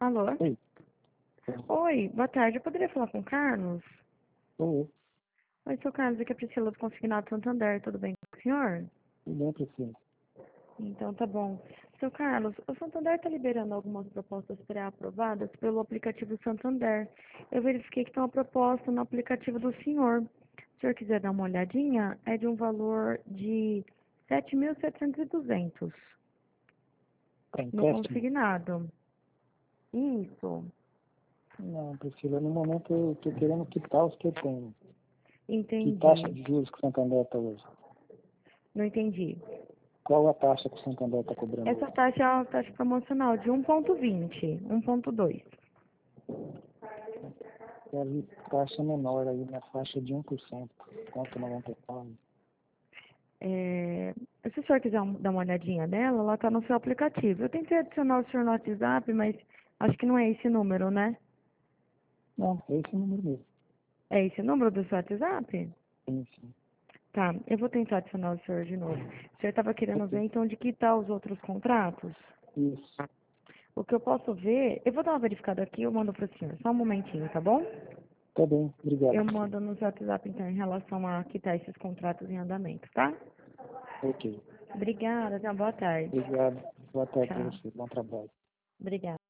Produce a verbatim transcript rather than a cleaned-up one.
Alô? Oi. Oi, boa tarde. Eu poderia falar com o Carlos? Oi. Oi, seu Carlos, aqui é a Priscila do Consignado Santander. Tudo bem com o senhor? Tudo bem, Priscila? Então, tá bom. Seu Carlos, o Santander está liberando algumas propostas pré-aprovadas pelo aplicativo Santander. Eu verifiquei que tem uma proposta no aplicativo do senhor. Se o senhor quiser dar uma olhadinha, é de um valor de sete mil e setecentos e duzentos Tá em no empréstimo? consignado. Isso. Não, Priscila, no momento eu estou querendo quitar os que eu tenho. Que taxa Entendi. de juros que o Santander está hoje? Não entendi. Qual a taxa que o Santander está cobrando Essa hoje? taxa é uma taxa promocional de um ponto vinte, um ponto dois. Quero taxa menor aí na faixa de um por cento, quanto noventa e nove. É, se o senhor quiser um- dar uma olhadinha nela, ela está no seu aplicativo. Eu tentei adicionar o senhor no WhatsApp, mas acho que não é esse número, né? Não, é esse o número mesmo. É esse o número do seu WhatsApp? Sim, sim. Tá, eu vou tentar adicionar o senhor de novo. O senhor estava querendo ver, Ok. então, de que tal os outros contratos? Isso. O que eu posso ver, eu vou dar uma verificada aqui e eu mando para o senhor. Só um momentinho, tá bom? Tá bem, obrigado, Eu Priscila. mando no seu WhatsApp, então, em relação a quitar esses contratos em andamento, tá? Ok. Obrigada, tenha uma boa tarde. Obrigado. Boa tarde para Tchau. você. Bom trabalho. Obrigada.